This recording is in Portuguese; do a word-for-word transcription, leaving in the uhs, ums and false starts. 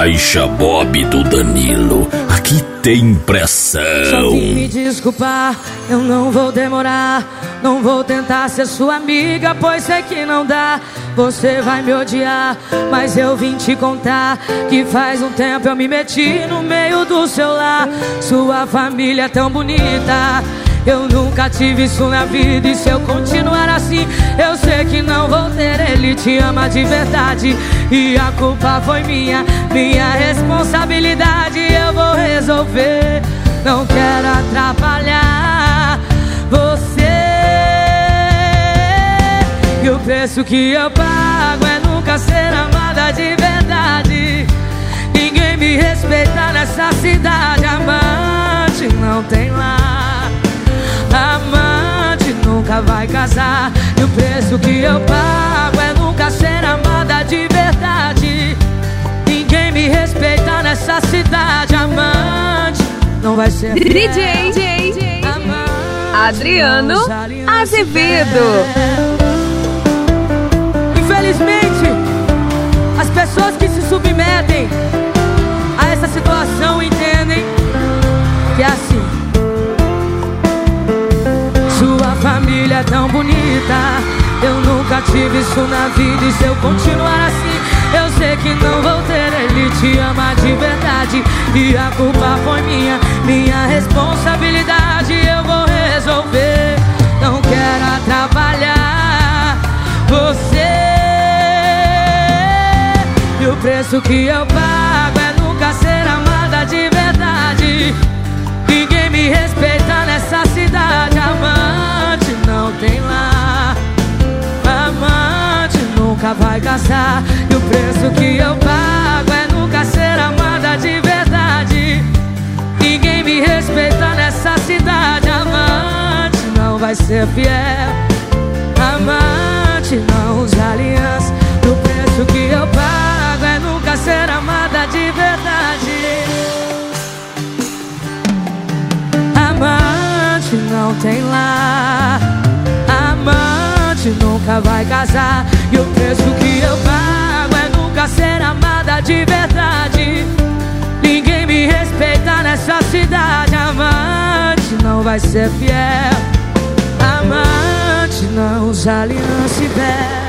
Caixa Bob do Danilo, aqui tem pressão. Só vim me desculpar, eu não vou demorar. Não vou tentar ser sua amiga, pois sei que não dá. Você vai me odiar, mas eu vim te contar que faz um tempo eu me meti no meio do seu lar. Sua família é tão bonita, eu nunca tive isso na vida. E se eu continuar assim, eu sei que não vou ter. Ele te ama de verdade e a culpa foi minha, minha responsabilidade. Eu vou resolver, não quero atrapalhar você. E o preço que eu pago é nunca ser amada de verdade. Ninguém me respeita nessa cidade. Amante não tem lá, amante nunca vai casar. E o preço que eu pago é nunca ser amada de verdade. Ninguém me respeita nessa cidade. Amante não vai ser fiel. D J, D J Adriano Azevedo. Infelizmente, as pessoas que se submetem a essa situação entendem que é assim. Sua família é tão bonita, eu nunca tive isso na vida. E se eu continuar assim, eu sei que não vou ter. Ele te ama de verdade e a culpa foi minha, minha responsabilidade. Eu vou resolver, não quero atrapalhar você. E o preço que eu pago é nunca ser amada de verdade. Ninguém me respeita nessa cidade. Amante não tem lá, amante nunca vai casar. E o preço que eu pago é nunca ser amada de verdade. Ninguém me respeita nessa cidade. Amante não vai ser fiel, amante não usa aliança. E o preço que eu pago é nunca ser amada de verdade. Amante não tem lar, amante nunca vai casar. E o preço que eu pago é nunca ser amada de verdade. Ninguém me respeita nessa cidade. Amante não vai ser fiel, amante não usa aliança e véu.